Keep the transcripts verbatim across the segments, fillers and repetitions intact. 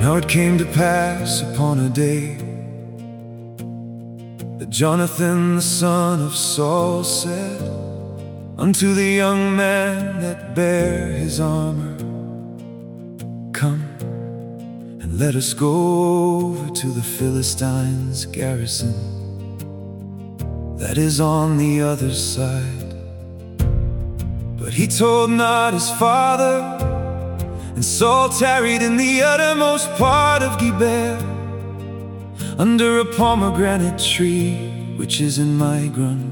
Now it came to pass upon a day that Jonathan the son of Saul said unto the young man that bare his armor, Come, and let us go over to the Philistines' garrison that is on the other side. But he told not his father, and Saul tarried in the uttermost part of Gibeah, under a pomegranate tree which is in Migron.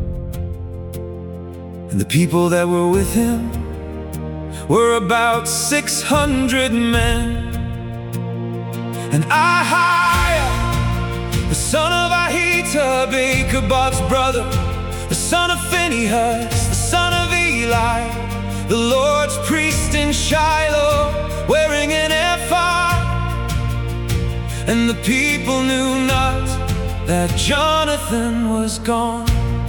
And the people that were with him were about six hundred men. And Ahiah, the son of Ahitub, Ichabod's brother, the son of Phinehas, the son of Eli, the Lord's priest in Shiloh, wearing an ephod. And the people knew not that Jonathan was gone.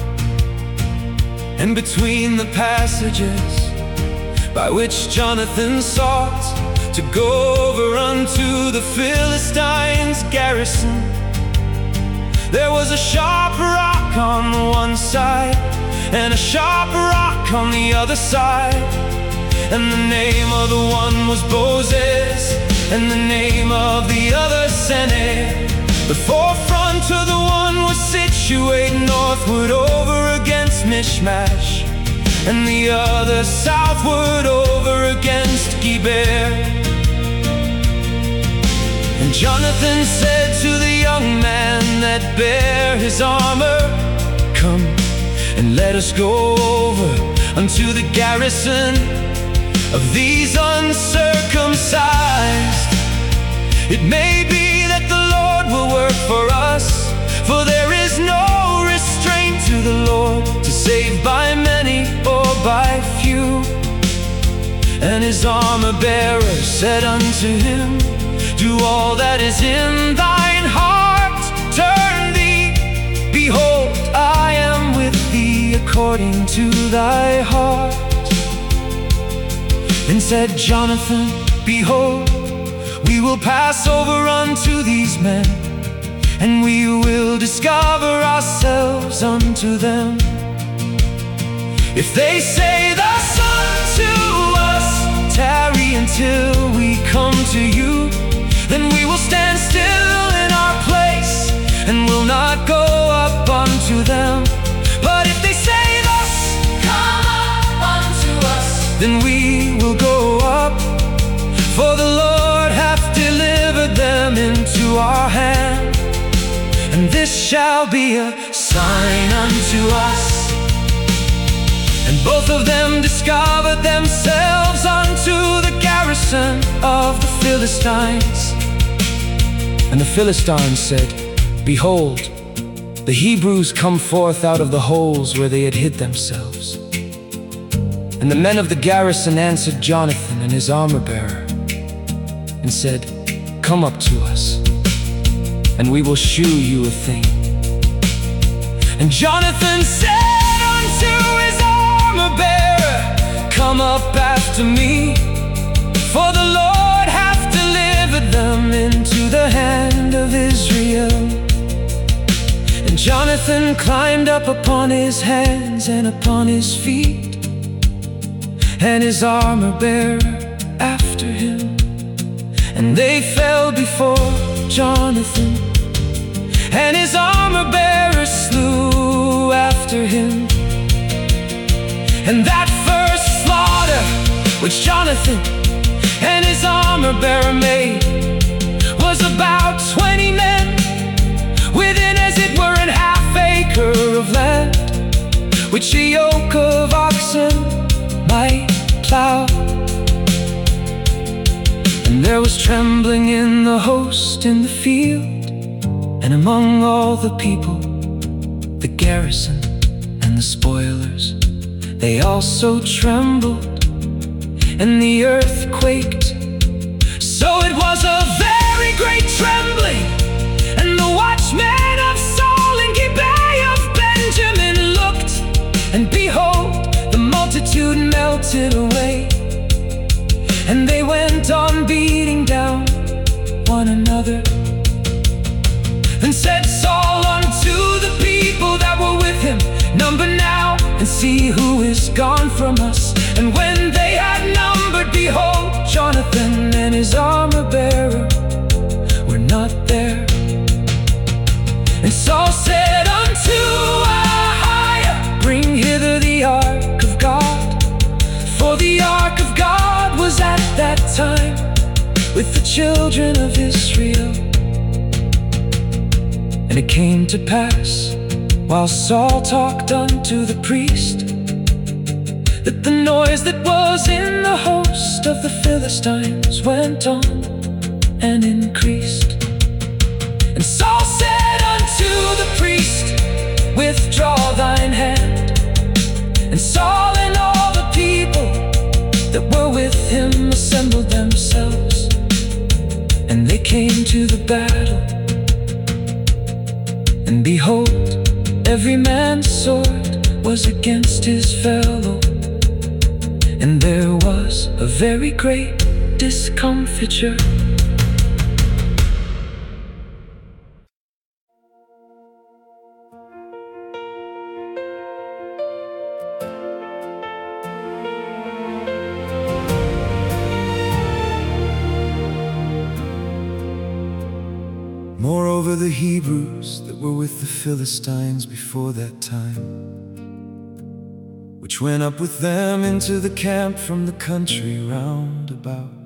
And between the passages by which Jonathan sought to go over unto the Philistines' garrison, there was a sharp rock on the one side and a sharp rock on the other side. And the name of the one was Bozez, and the name of the other Seneh. The forefront of the one was situated northward over against Mishmash, and the other southward over against Gibeah. And Jonathan said to the young man that bare his armor, Come, and let us go over unto the garrison of these uncircumcised. It may be that the Lord will work for us, for there is no restraint to the Lord, to save by many or by few. And his armor-bearer said unto him, Do all that is in thine heart, turn thee, behold, I am with thee according to thy heart. Then said Jonathan, Behold, we will pass over unto these men, and we will discover ourselves unto them. If they say thus unto us, Tarry until we come to you, then we will stand still in our place, and will not go up unto them. But if they say thus, Come up unto us, then we will go up, for the Lord hath delivered them into our hand. And this shall be a sign unto us. And both of them discovered themselves unto the garrison of the Philistines. And the Philistines said, Behold, the Hebrews come forth out of the holes where they had hid themselves. And the men of the garrison answered Jonathan and his armor-bearer, and said, Come up to us, and we will shew you a thing. And Jonathan said unto his armor-bearer, Come up after me, for the Lord hath delivered them into the hand of Israel. And Jonathan climbed up upon his hands and upon his feet, and his armor-bearer after him. And they fell before Jonathan, and his armor-bearer slew after him. And that first slaughter which Jonathan and his armor-bearer made was about twenty men, within as it were an half acre of land, which a yoke of oxen might plow. And there was trembling in the host in the field, and among all the people, the garrison and the spoilers, they also trembled, and the earth quaked. So it was a very great trembling, and the watchmen of Saul and Gibeah of Benjamin looked, and behold, the multitude melted away. And they went on beating down Then said Saul unto the people that were with him, "Number now, and see who is gone from us." And when they had numbered, behold, Jonathan and his armor-bearer were not there. And Saul said unto Ahiah, "Bring hither the ark of God." For the ark of God was at that time with the children of Israel. And it came to pass, while Saul talked unto the priest, that the noise that was in the host of the Philistines went on and increased. And Saul said unto the priest, "Withdraw thine hand." And Saul and all the people that were with him assembled themselves, and they came to the battle. And behold, every man's sword was against his fellow, and there was a very great discomfiture. Moreover, the Hebrews that were with the Philistines before that time, which went up with them into the camp from the country round about,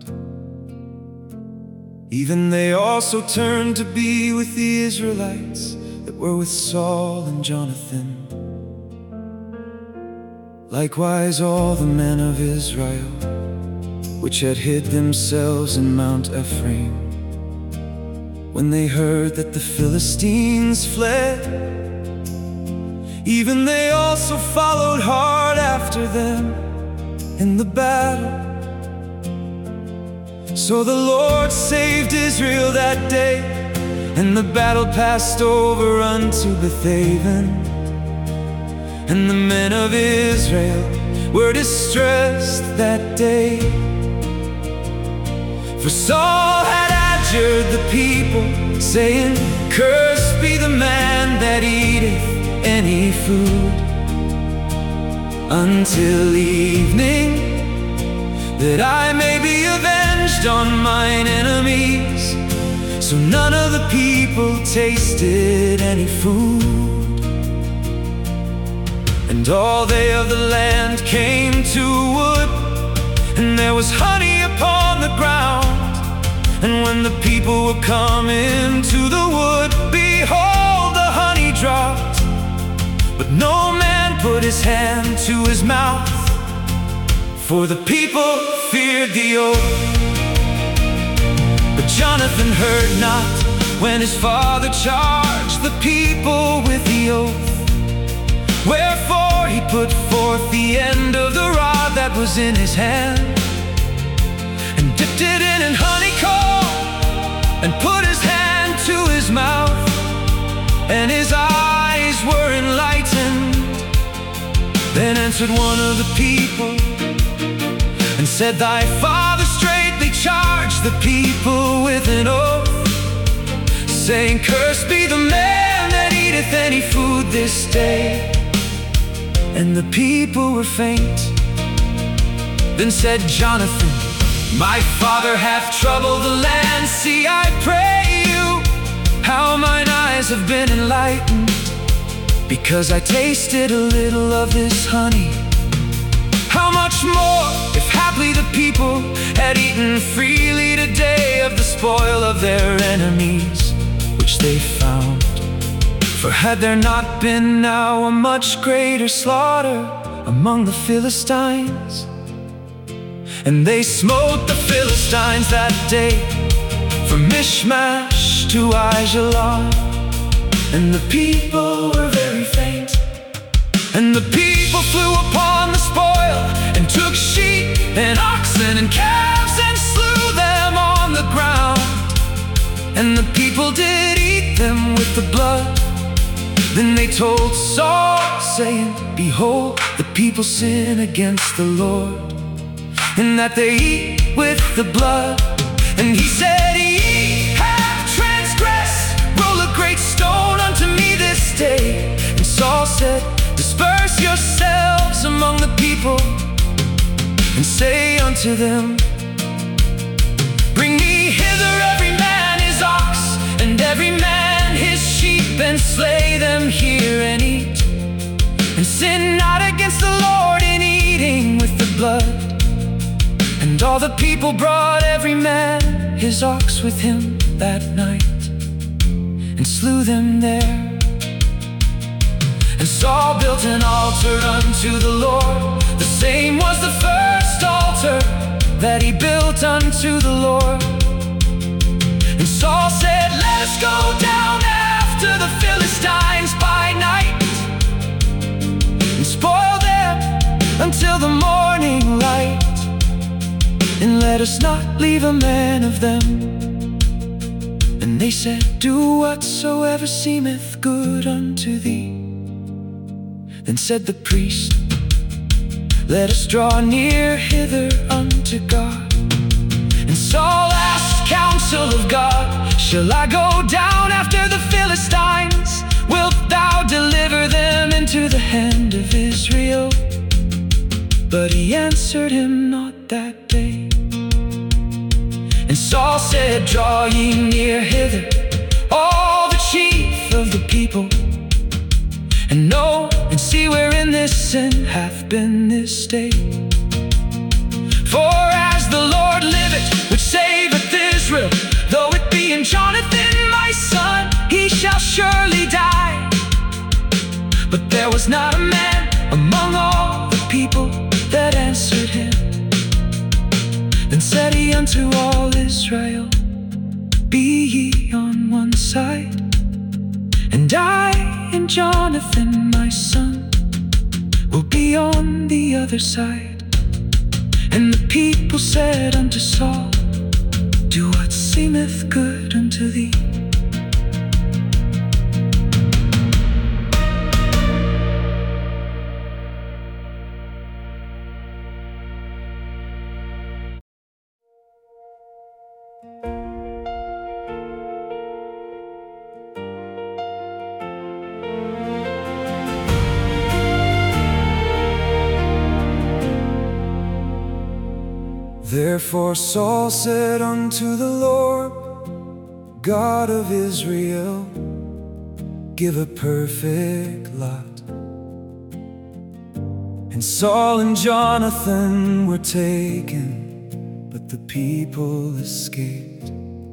even they also turned to be with the Israelites that were with Saul and Jonathan. Likewise all the men of Israel, which had hid themselves in Mount Ephraim, when they heard that the Philistines fled, even they also followed hard after them in the battle. So the Lord saved Israel that day, and the battle passed over unto Bethaven. And the men of Israel were distressed that day, for Saul had adjured the people, saying, "Cursed be the man that eateth any food until evening, that I may be avenged on mine enemies." So none of the people tasted any food, and all they of the land came to wood, and there was honey upon the ground. And when the people were coming to the wood, behold, the honey dropped, but no man put his hand to his mouth, for the people feared the oath. But Jonathan heard not when his father charged the people with the oath. Wherefore he put forth the end of the rod that was in his hand, and dipped it in an honeycomb, and put his hand to his mouth, and his eyes were enlightened. Then answered one of the people, and said, "Thy father straitly charged the people with an oath, saying, Cursed be the man that eateth any food this day." And the people were faint. Then said Jonathan, "My father hath troubled the land. See, I pray you, how mine eyes have been enlightened, because I tasted a little of this honey. How much more, if haply the people had eaten freely today of the spoil of their enemies, which they found. For had there not been now a much greater slaughter among the Philistines? And they smote the Philistines that day, from Michmash to Aijalon. And the people were very faint. And the people flew upon the spoil, and took sheep and oxen and calves, and slew them on the ground. And the people did eat them with the blood. Then they told Saul, saying, Behold, the people sin against the Lord, in that they eat with the blood. And he said, Ye have transgressed, roll a great stone people and say unto them, bring me hither every man his ox, and every man his sheep, and slay them here and eat, and sin not against the Lord in eating with the blood. And all the people brought every man his ox with him that night, and slew them there. And Saul built an altar unto the Lord. The same was the first altar that he built unto the Lord. And Saul said, let us go down after the Philistines by night, and spoil them until the morning light, and let us not leave a man of them. And they said, do whatsoever seemeth good unto thee. Then said the priest, let us draw near hither unto God. And Saul asked counsel of God, shall I go down after the Philistines? Wilt thou deliver them into the hand of Israel? But he answered him not that day. And Saul said, draw ye near hither, all the chief of the people, and know and see wherein this sin hath been this day. For as the Lord liveth, which saveth Israel, though it be in Jonathan my son, he shall surely die. But there was not a man among all the people that answered him. Then said he unto all Israel, be ye on one side, and I and Jonathan my son will be on the other side. And the people said unto Saul, do what seemeth good unto thee. Therefore Saul said unto the Lord, God of Israel, give a perfect lot. And Saul and Jonathan were taken, but the people escaped.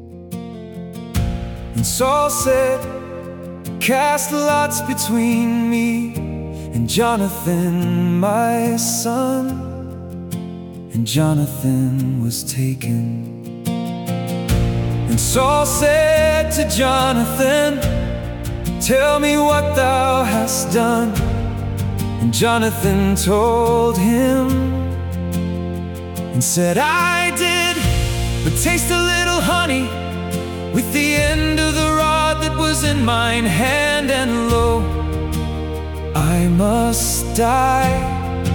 And Saul said, cast lots between me and Jonathan my son. And Jonathan was taken. And Saul said to Jonathan, tell me what thou hast done. And Jonathan told him, and said, I did but taste a little honey with the end of the rod that was in mine hand, and lo, I must die.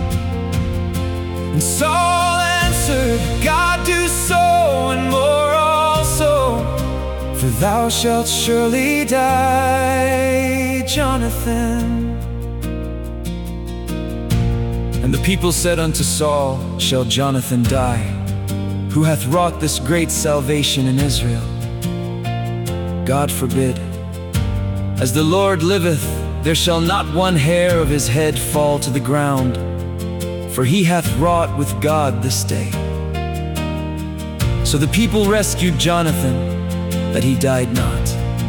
And Saul answered, God do so, and more also, for thou shalt surely die, Jonathan. And the people said unto Saul, shall Jonathan die, who hath wrought this great salvation in Israel? God forbid. As the Lord liveth, there shall not one hair of his head fall to the ground, for he hath wrought with God this day. So the people rescued Jonathan, that he died not.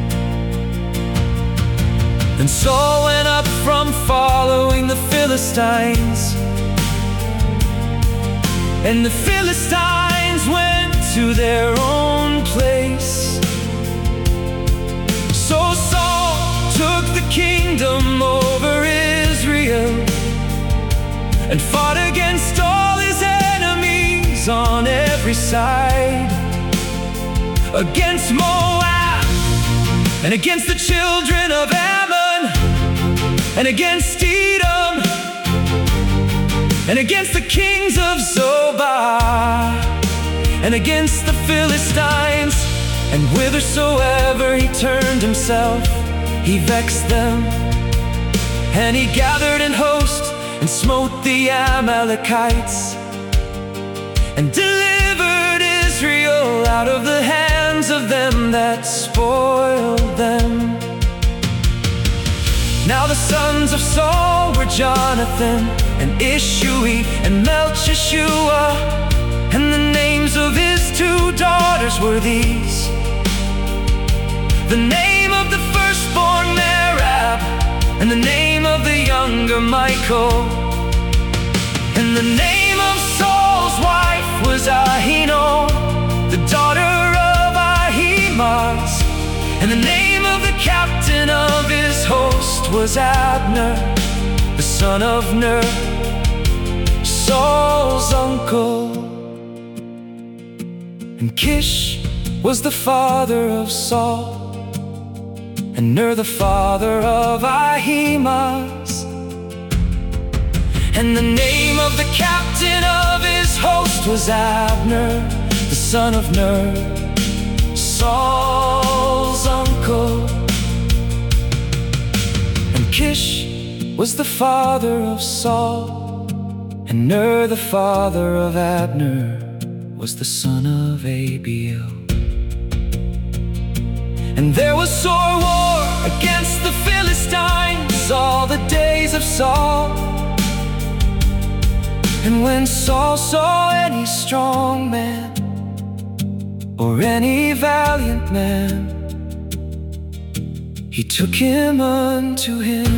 Then Saul went up from following the Philistines, and the Philistines went to their own place. So Saul took the kingdom over Israel, and fought against all his enemies on every side, against Moab, and against the children of Ammon, and against Edom, and against the kings of Zobah, and against the Philistines. And whithersoever he turned himself, he vexed them. And he gathered an host and smote the Amalekites, and delivered Israel out of the hands of them that spoiled them. Now the sons of Saul were Jonathan, and Ishui, and Melchishua, and the names of his two daughters were these: the name of the firstborn Merab, and the name of the younger Michal. And the name of Saul's wife was Ahinoam, the daughter of Ahimaaz. And the name of the captain of his host was Abner, the son of Ner, Saul's uncle. And Kish was the father of Saul, and Ner the father of Ahimaaz. And the name of the captain of his host was Abner, the son of Ner, Saul's uncle. And Kish was the father of Saul, and Ner the father of Abner was the son of Abiel. And there was sore war against the Philistines all the days of Saul. And when Saul saw any strong man, or any valiant man, he took him unto him.